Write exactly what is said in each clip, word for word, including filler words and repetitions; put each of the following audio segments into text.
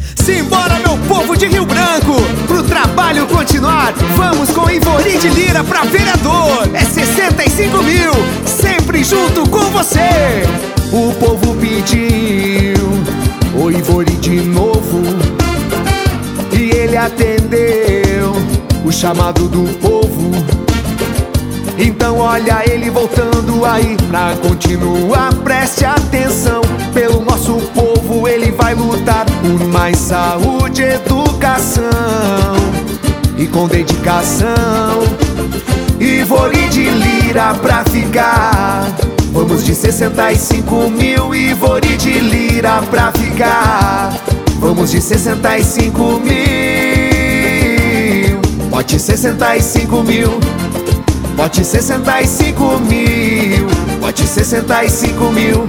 Simbora, meu povo de Rio Branco, pro trabalho continuar. Vamos com Ivori de Lira pra vereador. É sessenta e cinco mil, sempre junto com você. O povo pediu o Ivori de novo e ele atendeu o chamado do povo. Então olha ele voltando aí pra continuar. Preste atenção, pelo nosso povo ele vai lutar por mais saúde, educação e com dedicação. Ivori de Lira pra ficar. Vamos de sessenta e cinco mil, Ivori de Lira pra ficar. Vamos de sessenta e cinco mil. Bote sessenta e cinco mil. Bote sessenta e cinco mil. Bote sessenta e cinco mil.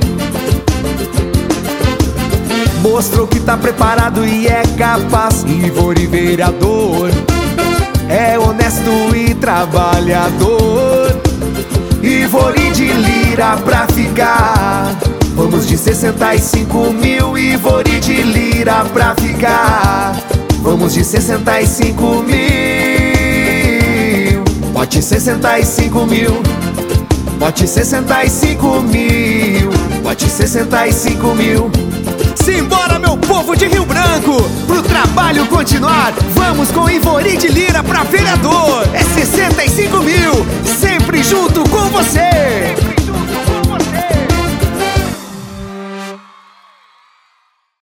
Mostrou que tá preparado e é capaz. Ivori vereador é honesto e trabalhador. Ivori de Lira pra ficar. Vamos de sessenta e cinco mil, Ivori de Lira pra ficar. Vamos de sessenta e cinco mil. Bote sessenta e cinco mil. Bote sessenta e cinco mil. Bote sessenta e cinco mil. Simbora, meu povo de Rio Branco, pro trabalho continuar. Vamos com Ivori de Lira pra vereador. É sessenta e cinco mil, sempre junto com você.